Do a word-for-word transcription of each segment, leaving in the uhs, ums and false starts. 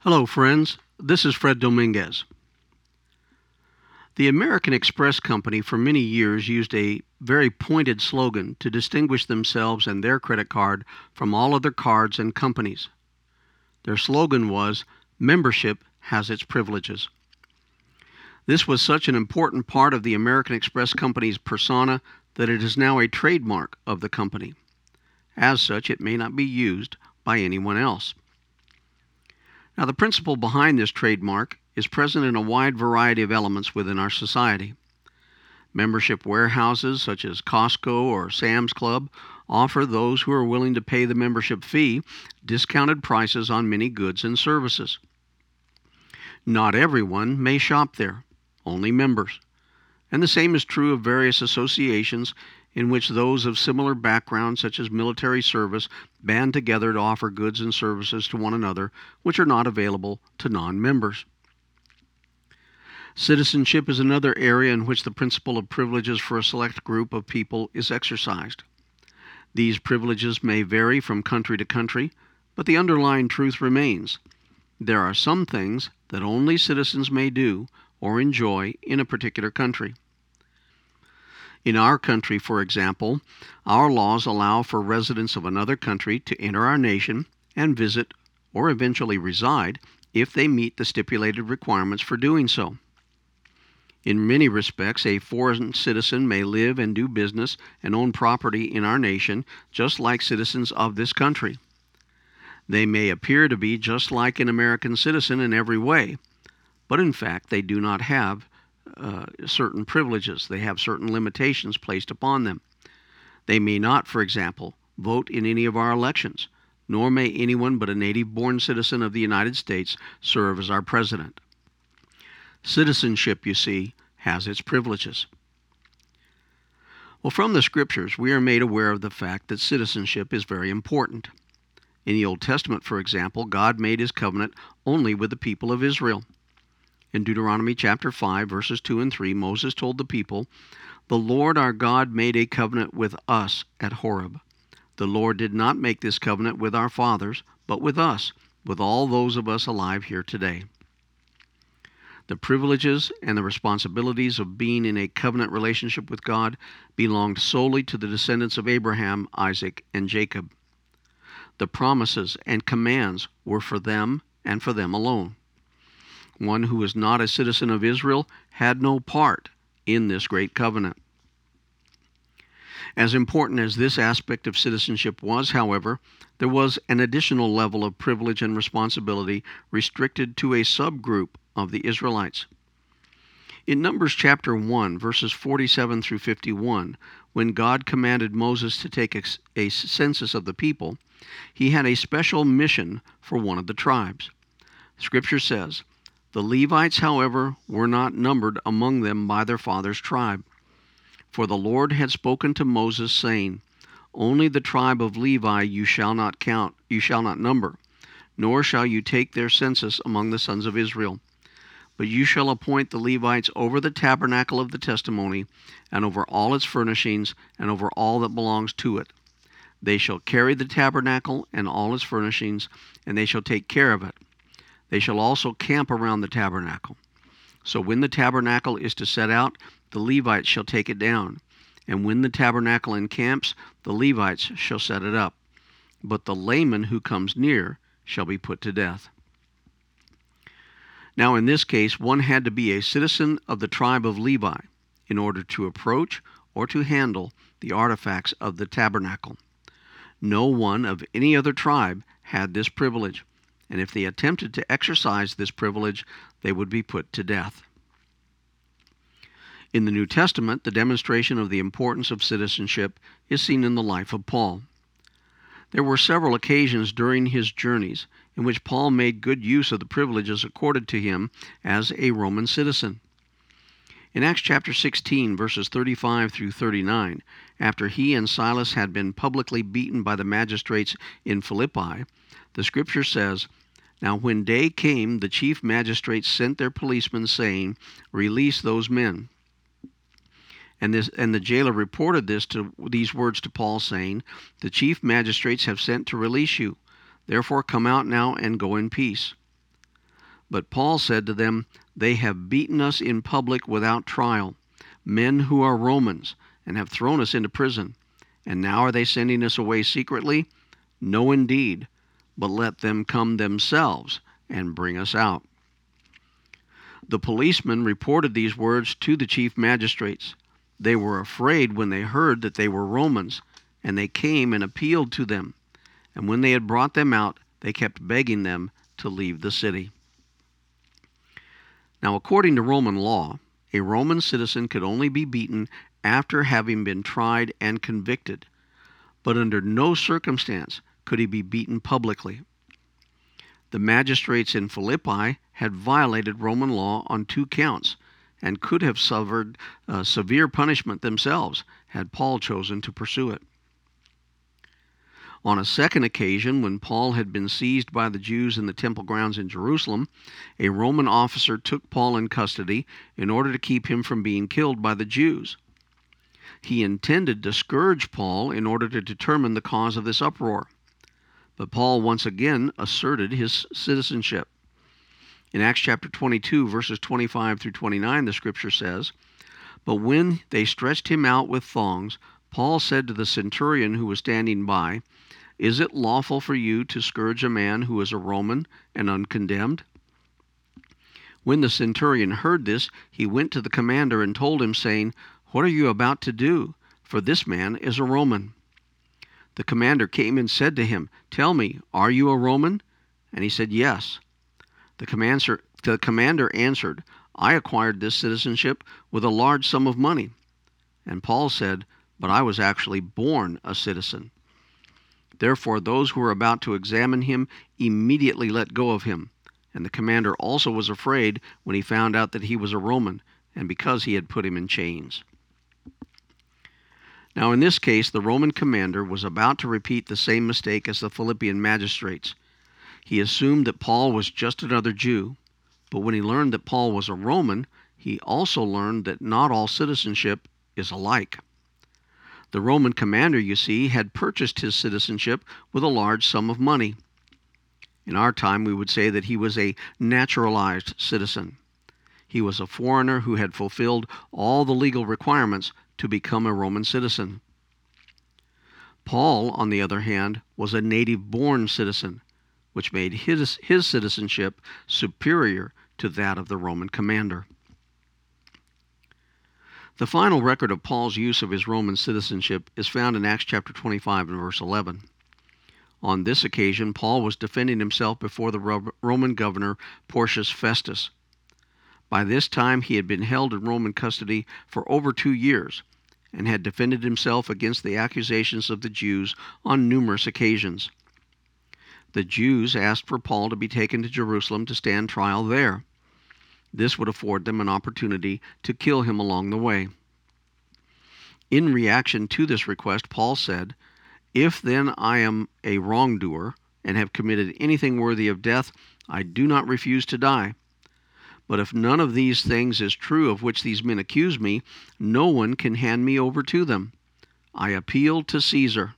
Hello, friends. This is Fred Dominguez. The American Express Company for many years used a very pointed slogan to distinguish themselves and their credit card from all other cards and companies. Their slogan was, "Membership has its privileges." This was such an important part of the American Express Company's persona that it is now a trademark of the company. As such, it may not be used by anyone else. Now, the principle behind this trademark is present in a wide variety of elements within our society. Membership warehouses such as Costco or Sam's Club offer those who are willing to pay the membership fee discounted prices on many goods and services. Not everyone may shop there, only members. And the same is true of various associations in which those of similar backgrounds, such as military service, band together to offer goods and services to one another which are not available to non-members. Citizenship is another area in which the principle of privileges for a select group of people is exercised. These privileges may vary from country to country, but the underlying truth remains. There are some things that only citizens may do or enjoy in a particular country. In our country, for example, our laws allow for residents of another country to enter our nation and visit or eventually reside if they meet the stipulated requirements for doing so. In many respects, a foreign citizen may live and do business and own property in our nation just like citizens of this country. They may appear to be just like an American citizen in every way, but in fact they do not have Uh, certain privileges. They have certain limitations placed upon them. They may not, for example, vote in any of our elections, nor may anyone but a native-born citizen of the United States serve as our president. Citizenship, you see, has its privileges. Well, from the Scriptures, we are made aware of the fact that citizenship is very important. In the Old Testament, for example, God made his covenant only with the people of Israel. In Deuteronomy chapter five, verses two and three, Moses told the people, "The Lord our God made a covenant with us at Horeb. The Lord did not make this covenant with our fathers, but with us, with all those of us alive here today." The privileges and the responsibilities of being in a covenant relationship with God belonged solely to the descendants of Abraham, Isaac, and Jacob. The promises and commands were for them and for them alone. One who was not a citizen of Israel had no part in this great covenant. As important as this aspect of citizenship was, however, there was an additional level of privilege and responsibility restricted to a subgroup of the Israelites. In Numbers chapter one, verses forty-seven through fifty-one, when God commanded Moses to take a, a census of the people, he had a special mission for one of the tribes. Scripture says, "The Levites, however, were not numbered among them by their father's tribe. For the Lord had spoken to Moses, saying, Only the tribe of Levi you shall not count, you shall not number, nor shall you take their census among the sons of Israel. But you shall appoint the Levites over the tabernacle of the testimony, and over all its furnishings, and over all that belongs to it. They shall carry the tabernacle and all its furnishings, and they shall take care of it. They shall also camp around the tabernacle. So when the tabernacle is to set out, the Levites shall take it down. And when the tabernacle encamps, the Levites shall set it up. But the layman who comes near shall be put to death." Now in this case, one had to be a citizen of the tribe of Levi in order to approach or to handle the artifacts of the tabernacle. No one of any other tribe had this privilege, and if they attempted to exercise this privilege, they would be put to death. In the New Testament, the demonstration of the importance of citizenship is seen in the life of Paul. There were several occasions during his journeys in which Paul made good use of the privileges accorded to him as a Roman citizen. In Acts chapter sixteen, verses thirty-five through thirty-nine, after he and Silas had been publicly beaten by the magistrates in Philippi, the Scripture says, "Now when day came, the chief magistrates sent their policemen, saying, Release those men. And, this, and the jailer reported this to these words to Paul, saying, The chief magistrates have sent to release you. Therefore come out now and go in peace. But Paul said to them, "They have beaten us in public without trial, men who are Romans, and have thrown us into prison. And now are they sending us away secretly? No, indeed, but let them come themselves and bring us out." The policemen reported these words to the chief magistrates. They were afraid when they heard that they were Romans, and they came and appealed to them. And when they had brought them out, they kept begging them to leave the city. Now, according to Roman law, a Roman citizen could only be beaten after having been tried and convicted, but under no circumstance could he be beaten publicly. The magistrates in Philippi had violated Roman law on two counts and could have suffered uh, severe punishment themselves had Paul chosen to pursue it. On a second occasion, when Paul had been seized by the Jews in the temple grounds in Jerusalem, a Roman officer took Paul in custody in order to keep him from being killed by the Jews. He intended to scourge Paul in order to determine the cause of this uproar. But Paul once again asserted his citizenship. In Acts chapter twenty-two, verses twenty-five through twenty-nine, the scripture says, "But when they stretched him out with thongs, Paul said to the centurion who was standing by, 'Is it lawful for you to scourge a man who is a Roman and uncondemned?' When the centurion heard this, he went to the commander and told him, saying, 'What are you about to do? For this man is a Roman.' The commander came and said to him, 'Tell me, are you a Roman?' And he said, 'Yes.' The commander, the commander answered, 'I acquired this citizenship with a large sum of money.' And Paul said, 'But I was actually born a citizen.' Therefore those who were about to examine him immediately let go of him. And the commander also was afraid when he found out that he was a Roman, and because he had put him in chains." Now in this case, the Roman commander was about to repeat the same mistake as the Philippian magistrates. He assumed that Paul was just another Jew, but when he learned that Paul was a Roman, he also learned that not all citizenship is alike. The Roman commander, you see, had purchased his citizenship with a large sum of money. In our time, we would say that he was a naturalized citizen. He was a foreigner who had fulfilled all the legal requirements to become a Roman citizen. Paul, on the other hand, was a native-born citizen, which made his, his citizenship superior to that of the Roman commander. The final record of Paul's use of his Roman citizenship is found in Acts chapter twenty-five and verse eleven. On this occasion, Paul was defending himself before the Roman governor Porcius Festus. By this time, he had been held in Roman custody for over two years and had defended himself against the accusations of the Jews on numerous occasions. The Jews asked for Paul to be taken to Jerusalem to stand trial there. This would afford them an opportunity to kill him along the way. In reaction to this request, Paul said, "If then I am a wrongdoer and have committed anything worthy of death, I do not refuse to die. But if none of these things is true of which these men accuse me, no one can hand me over to them. I appeal to Caesar."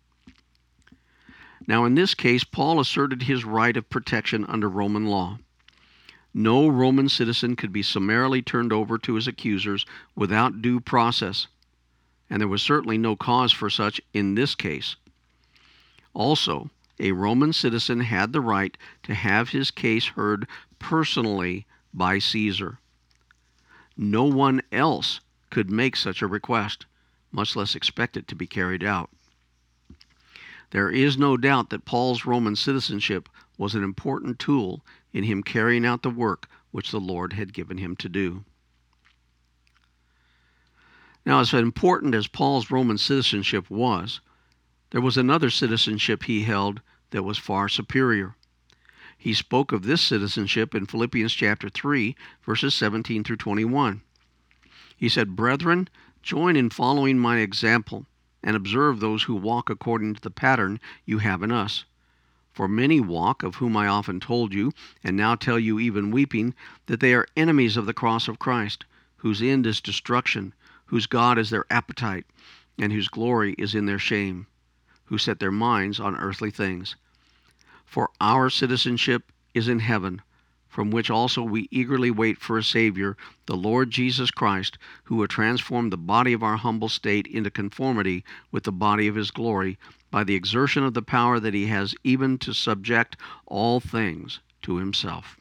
Now in this case, Paul asserted his right of protection under Roman law. No Roman citizen could be summarily turned over to his accusers without due process, and there was certainly no cause for such in this case. Also, a Roman citizen had the right to have his case heard personally by Caesar. No one else could make such a request, much less expect it to be carried out. There is no doubt that Paul's Roman citizenship was an important tool in him carrying out the work which the Lord had given him to do. Now, as important as Paul's Roman citizenship was, there was another citizenship he held that was far superior. He spoke of this citizenship in Philippians chapter three, verses seventeen through twenty-one. He said, "Brethren, join in following my example, and observe those who walk according to the pattern you have in us. For many walk, of whom I often told you, and now tell you even weeping, that they are enemies of the cross of Christ, whose end is destruction, whose God is their appetite, and whose glory is in their shame, who set their minds on earthly things. For our citizenship is in heaven, from which also we eagerly wait for a Savior, the Lord Jesus Christ, who will transform the body of our humble state into conformity with the body of his glory, by the exertion of the power that he has even to subject all things to himself.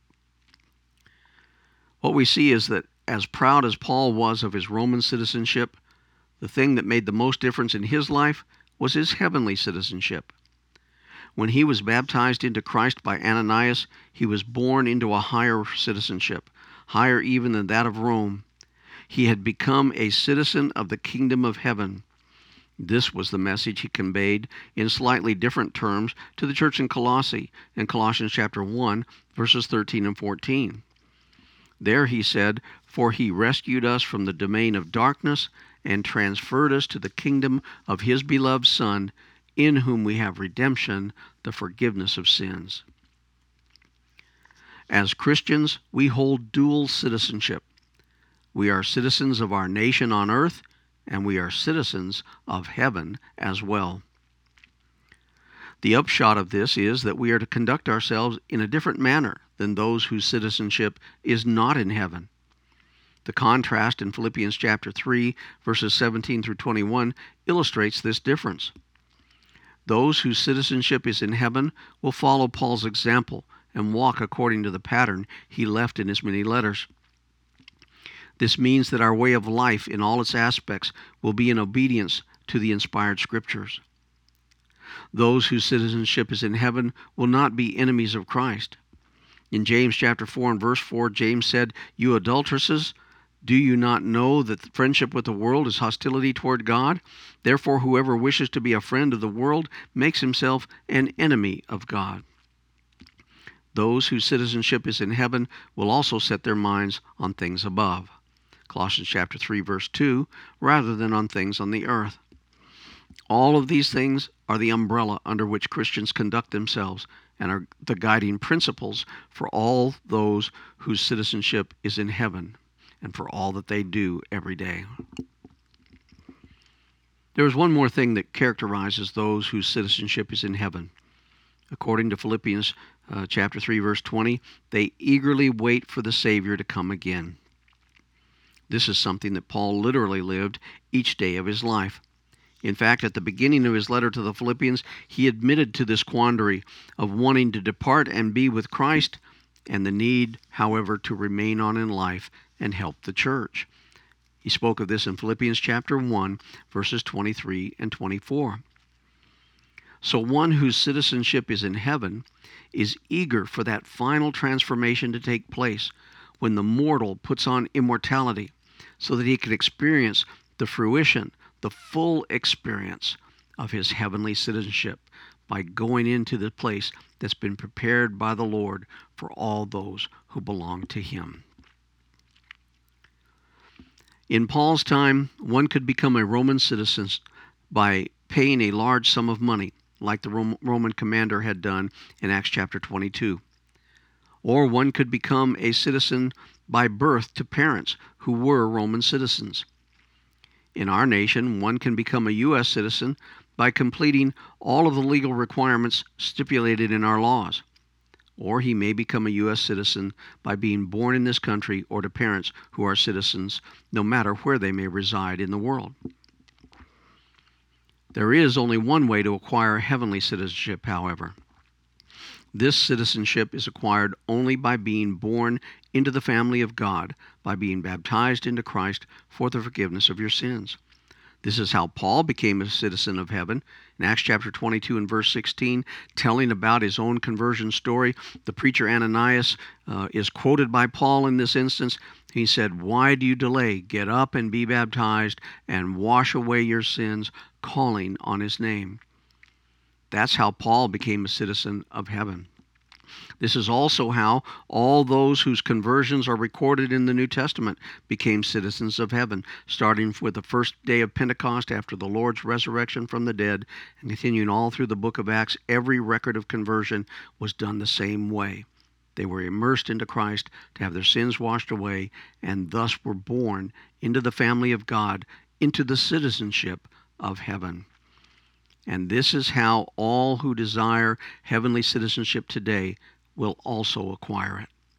What we see is that as proud as Paul was of his Roman citizenship, the thing that made the most difference in his life was his heavenly citizenship. When he was baptized into Christ by Ananias, he was born into a higher citizenship, higher even than that of Rome. He had become a citizen of the kingdom of heaven. This was the message he conveyed in slightly different terms to the church in Colossae, in Colossians chapter one, verses thirteen and fourteen. There he said, "For he rescued us from the domain of darkness and transferred us to the kingdom of his beloved Son, in whom we have redemption, the forgiveness of sins." As Christians, we hold dual citizenship. We are citizens of our nation on earth, and we are citizens of heaven as well. The upshot of this is that we are to conduct ourselves in a different manner than those whose citizenship is not in heaven. The contrast in Philippians chapter three, verses seventeen through twenty-one, illustrates this difference. Those whose citizenship is in heaven will follow Paul's example and walk according to the pattern he left in his many letters. This means that our way of life in all its aspects will be in obedience to the inspired Scriptures. Those whose citizenship is in heaven will not be enemies of Christ. In James chapter four and verse four, James said, "You adulteresses, do you not know that friendship with the world is hostility toward God? Therefore, whoever wishes to be a friend of the world makes himself an enemy of God." Those whose citizenship is in heaven will also set their minds on things above. Colossians chapter three, verse two, rather than on things on the earth. All of these things are the umbrella under which Christians conduct themselves and are the guiding principles for all those whose citizenship is in heaven, and for all that they do every day. There is one more thing that characterizes those whose citizenship is in heaven. According to Philippians uh, chapter three, verse twenty, they eagerly wait for the Savior to come again. This is something that Paul literally lived each day of his life. In fact, at the beginning of his letter to the Philippians, he admitted to this quandary of wanting to depart and be with Christ, and the need, however, to remain on in life and help the church. He spoke of this in Philippians chapter one, verses twenty-three and twenty-four. So one whose citizenship is in heaven is eager for that final transformation to take place when the mortal puts on immortality, so that he can experience the fruition, the full experience of his heavenly citizenship by going into the place that's been prepared by the Lord for all those who belong to him. In Paul's time, one could become a Roman citizen by paying a large sum of money, like the Roman commander had done in Acts chapter twenty-two. Or one could become a citizen by birth to parents who were Roman citizens. In our nation, one can become a U S citizen by completing all of the legal requirements stipulated in our laws. Or he may become a U S citizen by being born in this country or to parents who are citizens, no matter where they may reside in the world. There is only one way to acquire heavenly citizenship, however. This citizenship is acquired only by being born into the family of God, by being baptized into Christ for the forgiveness of your sins. This is how Paul became a citizen of heaven. In Acts chapter twenty-two and verse sixteen, telling about his own conversion story, the preacher Ananias uh, is quoted by Paul in this instance. He said, "Why do you delay? Get up and be baptized and wash away your sins, calling on his name." That's how Paul became a citizen of heaven. This is also how all those whose conversions are recorded in the New Testament became citizens of heaven, starting with the first day of Pentecost after the Lord's resurrection from the dead, and continuing all through the book of Acts. Every record of conversion was done the same way. They were immersed into Christ to have their sins washed away, and thus were born into the family of God, into the citizenship of heaven. And this is how all who desire heavenly citizenship today will also acquire it.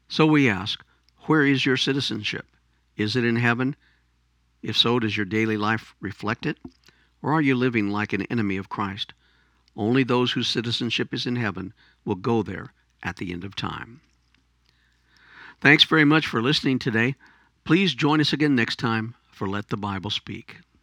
So we ask, where is your citizenship? Is it in heaven? If so, does your daily life reflect it? Or are you living like an enemy of Christ? Only those whose citizenship is in heaven will go there at the end of time. Thanks very much for listening today. Please join us again next time for Let the Bible Speak.